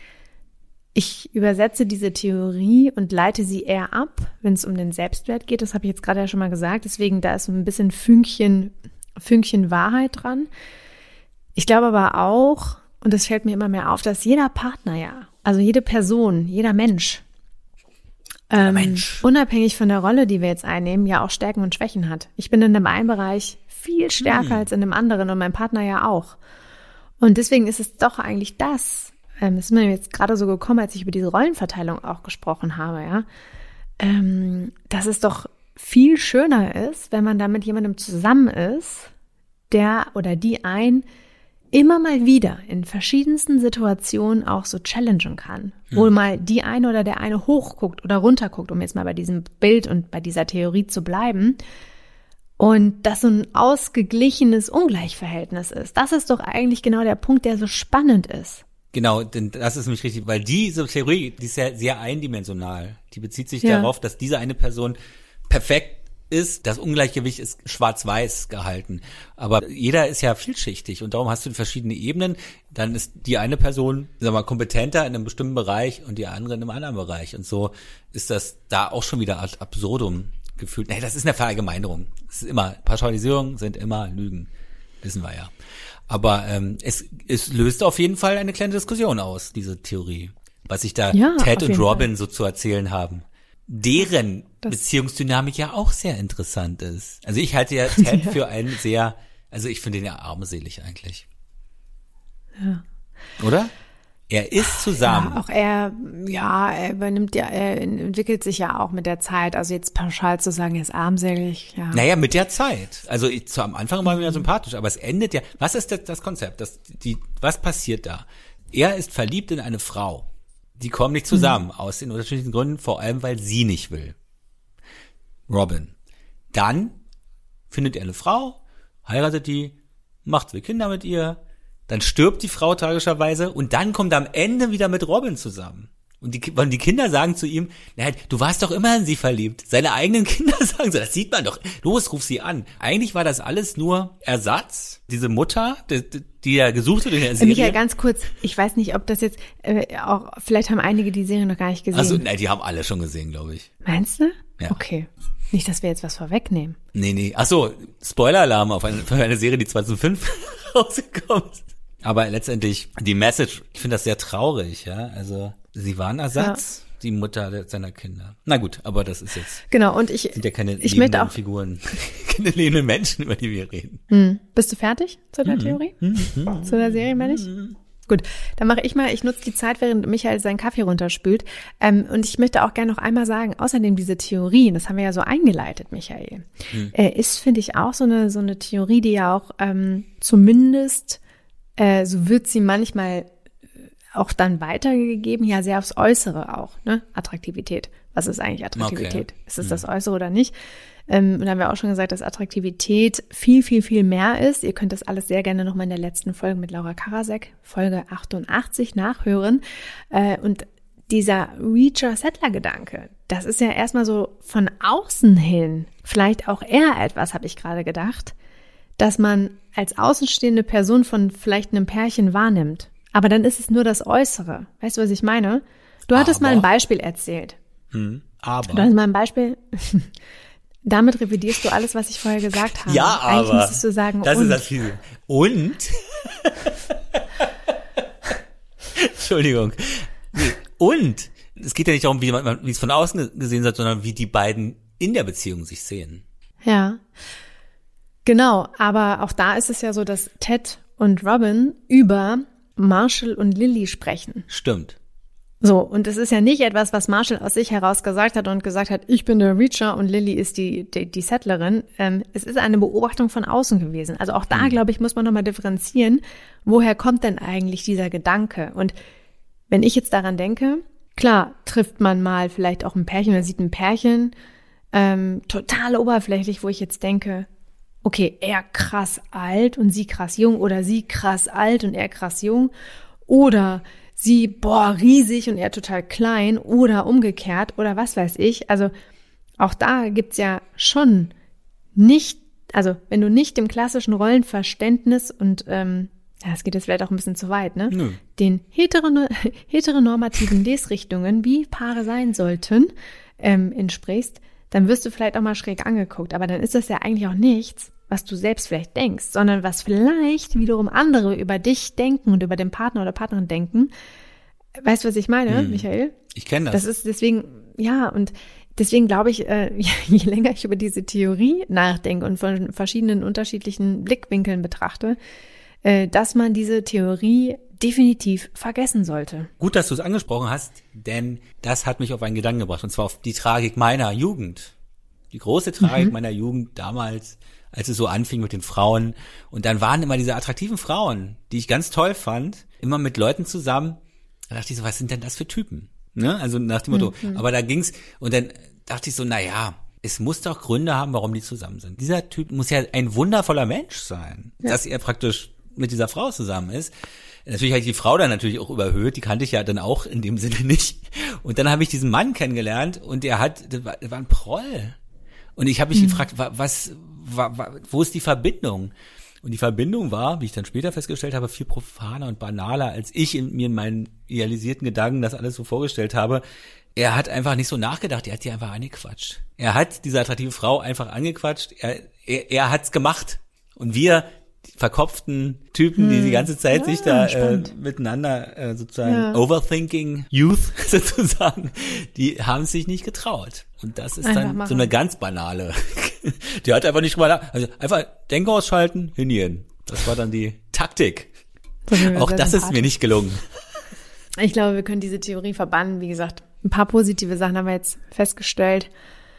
Ich übersetze diese Theorie und leite sie eher ab, wenn es um den Selbstwert geht. Das habe ich jetzt gerade ja schon mal gesagt. Deswegen, da ist so ein bisschen Fünkchen Wahrheit dran. Ich glaube aber auch, und das fällt mir immer mehr auf, dass jeder Partner ja, also jede Person, jeder Mensch, unabhängig von der Rolle, die wir jetzt einnehmen, ja auch Stärken und Schwächen hat. Ich bin in dem einen Bereich viel stärker als in dem anderen und mein Partner ja auch. Und deswegen ist es doch eigentlich das ist mir jetzt gerade so gekommen, als ich über diese Rollenverteilung auch gesprochen habe, ja, dass es doch viel schöner ist, wenn man da mit jemandem zusammen ist, der oder die einen immer mal wieder in verschiedensten Situationen auch so challengen kann, wo mal die eine oder der eine hochguckt oder runterguckt, um jetzt mal bei diesem Bild und bei dieser Theorie zu bleiben. Und das so ein ausgeglichenes Ungleichverhältnis ist. Das ist doch eigentlich genau der Punkt, der so spannend ist. Genau, denn das ist nämlich richtig, weil diese Theorie, die ist ja sehr eindimensional. Die bezieht sich darauf, dass diese eine Person perfekt ist, das Ungleichgewicht ist schwarz-weiß gehalten. Aber jeder ist ja vielschichtig und darum hast du verschiedene Ebenen. Dann ist die eine Person, sagen wir mal, kompetenter in einem bestimmten Bereich und die andere in einem anderen Bereich. Und so ist das da auch schon wieder ad absurdum gefühlt. Nee, das ist eine Verallgemeinerung. Es ist immer, Pauschalisierungen sind immer Lügen. Wissen wir ja. Aber es löst auf jeden Fall eine kleine Diskussion aus, diese Theorie. Was sich da Ted und Robin so zu erzählen haben. Deren Beziehungsdynamik ja auch sehr interessant ist. Also ich halte ja Ted für einen sehr, also ich finde ihn ja armselig eigentlich. Ja. Oder? Er ist zusammen. Ja, auch er übernimmt ja, er entwickelt sich ja auch mit der Zeit. Also jetzt pauschal zu sagen, er ist armselig, ja. Naja, mit der Zeit. Also am Anfang war mir ja sympathisch, aber es endet ja, was ist das Konzept? Was passiert da? Er ist verliebt in eine Frau. Die kommen nicht zusammen, aus den unterschiedlichen Gründen, vor allem, weil sie nicht will. Robin. Dann findet er eine Frau, heiratet die, macht 2 Kinder mit ihr, dann stirbt die Frau tragischerweise und dann kommt er am Ende wieder mit Robin zusammen. Und die Kinder sagen zu ihm, naja, du warst doch immer in sie verliebt. Seine eigenen Kinder sagen so, das sieht man doch. Los, ruf sie an. Eigentlich war das alles nur Ersatz. Diese Mutter, die er gesucht hat in der Serie. Michael, ganz kurz, ich weiß nicht, ob das jetzt auch, vielleicht haben einige die Serie noch gar nicht gesehen. Also, nein, die haben alle schon gesehen, glaube ich. Meinst du? Ja. Okay. Nicht, dass wir jetzt was vorwegnehmen. Nee. Ach so, Spoiler-Alarm auf eine Serie, die 2005 rausgekommen ist. Aber letztendlich, die Message, ich finde das sehr traurig, ja. Also, sie war ein Ersatz, die Mutter seiner Kinder. Na gut, aber das ist jetzt. Genau, und sind ja keine lebenden Figuren, keine lebenden Menschen, über die wir reden. Bist du fertig zu der Theorie? Zu der Serie, meine ich? Gut, dann mache ich nutze die Zeit, während Michael seinen Kaffee runterspült. Und ich möchte auch gerne noch einmal sagen, außerdem diese Theorien, das haben wir ja so eingeleitet, Michael, ist, finde ich, auch so eine Theorie, die ja auch zumindest, so wird sie manchmal auch dann weitergegeben, ja sehr aufs Äußere auch, ne? Attraktivität. Was ist eigentlich Attraktivität? Okay. Ist es das Äußere oder nicht? Und da haben wir auch schon gesagt, dass Attraktivität viel, viel, viel mehr ist. Ihr könnt das alles sehr gerne nochmal in der letzten Folge mit Laura Karasek, Folge 88, nachhören. Und dieser Reacher-Settler-Gedanke, das ist ja erstmal so von außen hin, vielleicht auch eher etwas, habe ich gerade gedacht, dass man als außenstehende Person von vielleicht einem Pärchen wahrnimmt. Aber dann ist es nur das Äußere. Weißt du, was ich meine? Du hattest mal ein Beispiel erzählt. Aber. Du hattest mal ein Beispiel. Damit revidierst du alles, was ich vorher gesagt habe. Ja, aber. Eigentlich müsstest du sagen, das ist das Fiese. Und? Entschuldigung. Nee. Und? Es geht ja nicht darum, wie es von außen gesehen wird, sondern wie die beiden in der Beziehung sich sehen. Ja. Genau. Aber auch da ist es ja so, dass Ted und Robin über Marshall und Lily sprechen. Stimmt. So, und es ist ja nicht etwas, was Marshall aus sich heraus gesagt hat und gesagt hat, ich bin der Reacher und Lily ist die Settlerin. Es ist eine Beobachtung von außen gewesen. Also auch da, glaube ich, muss man nochmal differenzieren, woher kommt denn eigentlich dieser Gedanke? Und wenn ich jetzt daran denke, Klar, trifft man mal vielleicht auch ein Pärchen oder sieht ein Pärchen total oberflächlich, wo ich jetzt denke, okay, er krass alt und sie krass jung oder sie krass alt und er krass jung oder sie, riesig und er total klein oder umgekehrt oder was weiß ich. Also auch da gibt's ja schon nicht, also wenn du nicht dem klassischen Rollenverständnis und es geht jetzt vielleicht auch ein bisschen zu weit, ne? Nö. Den heteronormativen Lesrichtungen, wie Paare sein sollten, entsprichst, dann wirst du vielleicht auch mal schräg angeguckt. Aber dann ist das ja eigentlich auch nichts, was du selbst vielleicht denkst, sondern was vielleicht wiederum andere über dich denken und über den Partner oder Partnerin denken. Weißt du, was ich meine, Michael? Ich kenne das. Das ist deswegen, und deswegen glaube ich, je länger ich über diese Theorie nachdenke und von verschiedenen unterschiedlichen Blickwinkeln betrachte, dass man diese Theorie definitiv vergessen sollte. Gut, dass du es angesprochen hast, denn das hat mich auf einen Gedanken gebracht, und zwar auf die Tragik meiner Jugend. Die große Tragik meiner Jugend damals, als es so anfing mit den Frauen. Und dann waren immer diese attraktiven Frauen, die ich ganz toll fand, immer mit Leuten zusammen. Da dachte ich so, was sind denn das für Typen? Ne? Also nach dem Motto. Aber da ging's, und dann dachte ich so, es muss doch Gründe haben, warum die zusammen sind. Dieser Typ muss ja ein wundervoller Mensch sein, dass er praktisch mit dieser Frau zusammen ist. Natürlich habe ich die Frau dann natürlich auch überhöht, die kannte ich ja dann auch in dem Sinne nicht. Und dann habe ich diesen Mann kennengelernt und der war ein Proll. Und ich habe mich gefragt, wo ist die Verbindung? Und die Verbindung war, wie ich dann später festgestellt habe, viel profaner und banaler, als ich mir in meinen idealisierten Gedanken das alles so vorgestellt habe. Er hat einfach nicht so nachgedacht, er hat die einfach angequatscht. Er hat diese attraktive Frau einfach angequatscht, er hat's gemacht. Und wir, die verkopften Typen, die ganze Zeit sich da miteinander sozusagen Overthinking Youth sozusagen, die haben sich nicht getraut. Und das ist einfach dann so eine ganz banale. Die hat einfach nicht drüber also einfach Denken ausschalten, hingehen. Das war dann die Taktik. Auch das ist mir nicht gelungen. Ich glaube, wir können diese Theorie verbannen. Wie gesagt, ein paar positive Sachen haben wir jetzt festgestellt.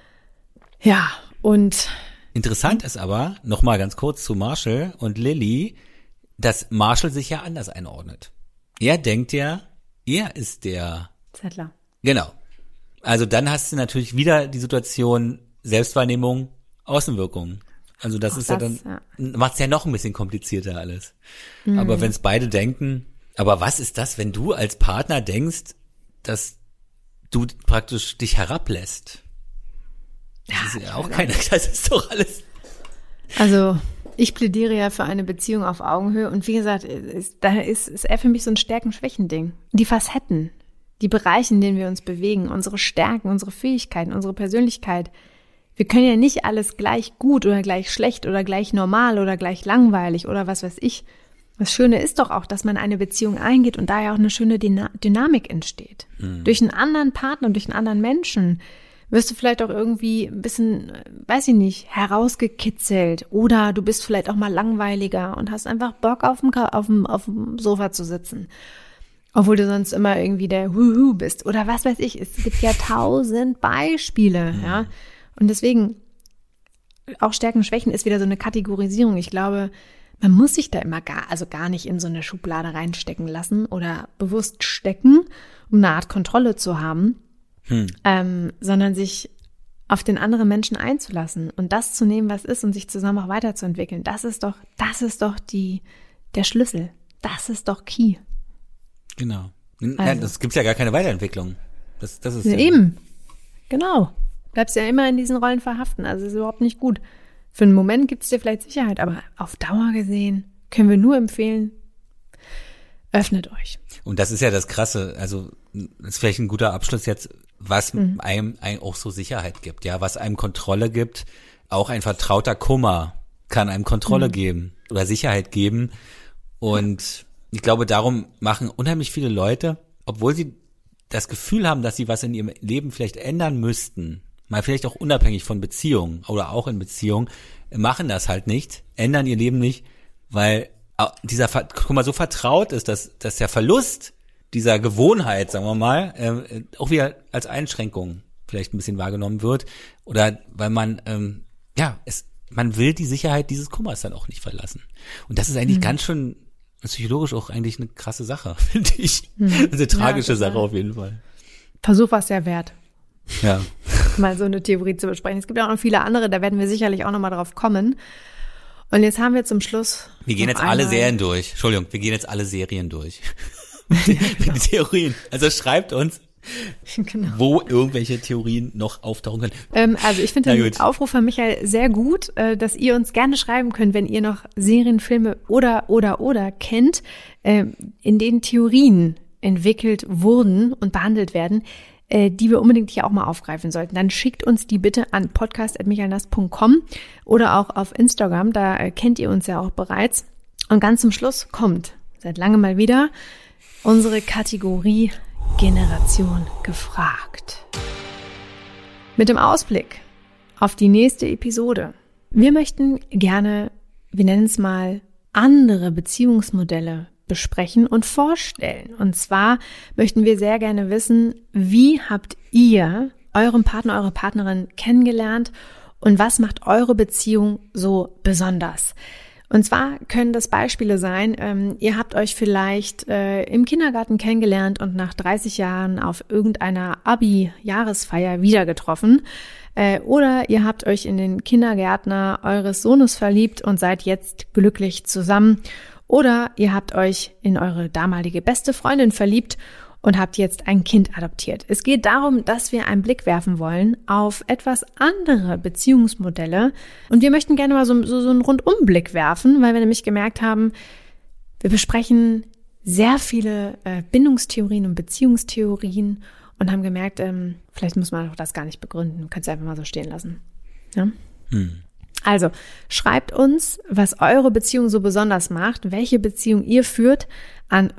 Ja, und interessant ist aber, nochmal ganz kurz zu Marshall und Lily, dass Marshall sich ja anders einordnet. Er denkt ja, er ist der Zettler. Genau. Also dann hast du natürlich wieder die Situation Selbstwahrnehmung, Außenwirkung. Also das ist macht es ja noch ein bisschen komplizierter alles. Aber wenn es beide denken, aber was ist das, wenn du als Partner denkst, dass du praktisch dich herablässt? Das ist ja auch das ist doch alles. Also ich plädiere ja für eine Beziehung auf Augenhöhe und wie gesagt, da ist er für mich so ein Stärken-Schwächen-Ding. Die Facetten, die Bereiche, in denen wir uns bewegen, unsere Stärken, unsere Fähigkeiten, unsere Persönlichkeit. Wir können ja nicht alles gleich gut oder gleich schlecht oder gleich normal oder gleich langweilig oder was weiß ich. Das Schöne ist doch auch, dass man eine Beziehung eingeht und da ja auch eine schöne Dynamik entsteht. Durch einen anderen Partner, durch einen anderen Menschen wirst du vielleicht auch irgendwie ein bisschen, weiß ich nicht, herausgekitzelt oder du bist vielleicht auch mal langweiliger und hast einfach Bock auf dem Sofa zu sitzen. Obwohl du sonst immer irgendwie der Huhu bist oder was weiß ich. Es gibt ja 1000 Beispiele, ja. Und deswegen, auch Stärken, Schwächen ist wieder so eine Kategorisierung. Ich glaube, man muss sich da immer gar nicht in so eine Schublade reinstecken lassen oder bewusst stecken, um eine Art Kontrolle zu haben, sondern sich auf den anderen Menschen einzulassen und das zu nehmen, was ist und sich zusammen auch weiterzuentwickeln. Das ist doch der Schlüssel. Das ist doch key. Genau. Ja, das gibt's ja gar keine Weiterentwicklung. Das ist ja eben. Genau. Bleibst ja immer in diesen Rollen verhaften. Also ist überhaupt nicht gut. Für einen Moment gibt es dir vielleicht Sicherheit, aber auf Dauer gesehen können wir nur empfehlen, öffnet euch. Und das ist ja das Krasse, also das ist vielleicht ein guter Abschluss jetzt, was einem auch so Sicherheit gibt, ja, was einem Kontrolle gibt. Auch ein vertrauter Kummer kann einem Kontrolle geben oder Sicherheit geben. Und ich glaube, darum machen unheimlich viele Leute, obwohl sie das Gefühl haben, dass sie was in ihrem Leben vielleicht ändern müssten, mal vielleicht auch unabhängig von Beziehungen oder auch in Beziehungen, machen das halt nicht, ändern ihr Leben nicht, weil dieser Kummer so vertraut ist, dass der Verlust dieser Gewohnheit, sagen wir mal, auch wieder als Einschränkung vielleicht ein bisschen wahrgenommen wird oder weil man, man will die Sicherheit dieses Kummers dann auch nicht verlassen. Und das ist eigentlich ganz schön psychologisch auch eigentlich eine krasse Sache, finde ich. Eine tragische Sache auf jeden Fall. Versuch was ja wert, Ja. mal so eine Theorie zu besprechen. Es gibt auch noch viele andere, da werden wir sicherlich auch nochmal drauf kommen. Und jetzt haben wir zum Schluss. Wir gehen jetzt alle Serien durch. Entschuldigung, wir gehen jetzt alle Serien durch. Mit den Theorien. Also schreibt uns, Genau. wo irgendwelche Theorien noch auftauchen können. Also ich finde den Aufruf von Michael sehr gut, dass ihr uns gerne schreiben könnt, wenn ihr noch Serien, Filme oder kennt, in denen Theorien entwickelt wurden und behandelt werden, die wir unbedingt hier auch mal aufgreifen sollten. Dann schickt uns die bitte an podcast@michaelnast.com oder auch auf Instagram, da kennt ihr uns ja auch bereits. Und ganz zum Schluss kommt seit langem mal wieder unsere Kategorie Generation gefragt. Mit dem Ausblick auf die nächste Episode. Wir möchten gerne, wir nennen es mal, andere Beziehungsmodelle besprechen und vorstellen. Und zwar möchten wir sehr gerne wissen, wie habt ihr euren Partner, eure Partnerin kennengelernt und was macht eure Beziehung so besonders? Und zwar können das Beispiele sein, ihr habt euch vielleicht im Kindergarten kennengelernt und nach 30 Jahren auf irgendeiner Abi-Jahresfeier wieder getroffen. Oder ihr habt euch in den Kindergärtner eures Sohnes verliebt und seid jetzt glücklich zusammen. Oder ihr habt euch in eure damalige beste Freundin verliebt und habt jetzt ein Kind adoptiert. Es geht darum, dass wir einen Blick werfen wollen auf etwas andere Beziehungsmodelle. Und wir möchten gerne mal so einen Rundumblick werfen, weil wir nämlich gemerkt haben, wir besprechen sehr viele Bindungstheorien und Beziehungstheorien und haben gemerkt, vielleicht muss man auch das gar nicht begründen. Könnt ihr einfach mal so stehen lassen. Ja? Also, schreibt uns, was eure Beziehung so besonders macht, welche Beziehung ihr führt, an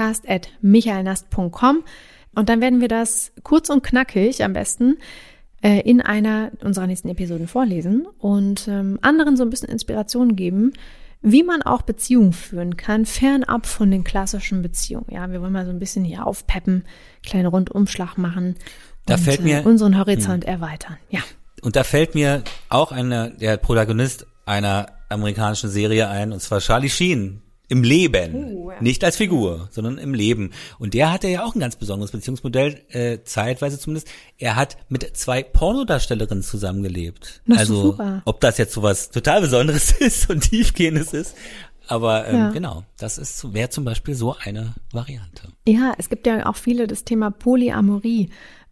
podcast@michaelnast.com und dann werden wir das kurz und knackig am besten in einer unserer nächsten Episoden vorlesen und anderen so ein bisschen Inspiration geben, wie man auch Beziehungen führen kann, fernab von den klassischen Beziehungen. Ja, wir wollen mal so ein bisschen hier aufpeppen, kleinen Rundumschlag machen Da fällt mir unseren Horizont erweitern. Ja. Und da fällt mir auch der Protagonist einer amerikanischen Serie ein, und zwar Charlie Sheen. Im Leben. Ja. Nicht als Figur, sondern im Leben. Und der hatte ja auch ein ganz besonderes Beziehungsmodell, zeitweise zumindest. Er hat mit 2 Pornodarstellerinnen zusammengelebt. Das ist also, super. ob das jetzt sowas total Besonderes ist und Tiefgehendes ist. Aber Ja. genau, wäre zum Beispiel so eine Variante. Ja, es gibt ja auch viele das Thema Polyamorie.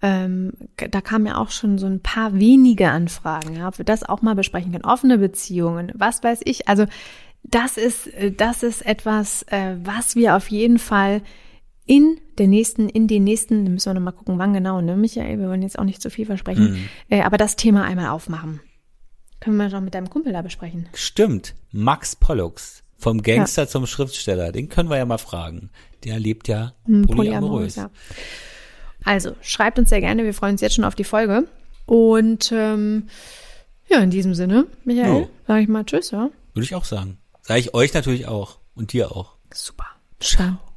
Da kamen ja auch schon so ein paar wenige Anfragen, ja, ob wir das auch mal besprechen können. Offene Beziehungen, was weiß ich. Also das ist etwas, was wir auf jeden Fall in den nächsten, da müssen wir noch mal gucken, wann genau, ne, Michael? Wir wollen jetzt auch nicht zu viel versprechen, aber das Thema einmal aufmachen. Können wir schon mit deinem Kumpel da besprechen. Stimmt, Max Pollux, vom Gangster zum Schriftsteller, den können wir ja mal fragen. Der lebt ja polyamorös. Ja. Also, schreibt uns sehr gerne, wir freuen uns jetzt schon auf die Folge. Und in diesem Sinne, Michael, sage ich mal Tschüss, ja? Würde ich auch sagen. Sage ich euch natürlich auch und dir auch. Super. Ciao.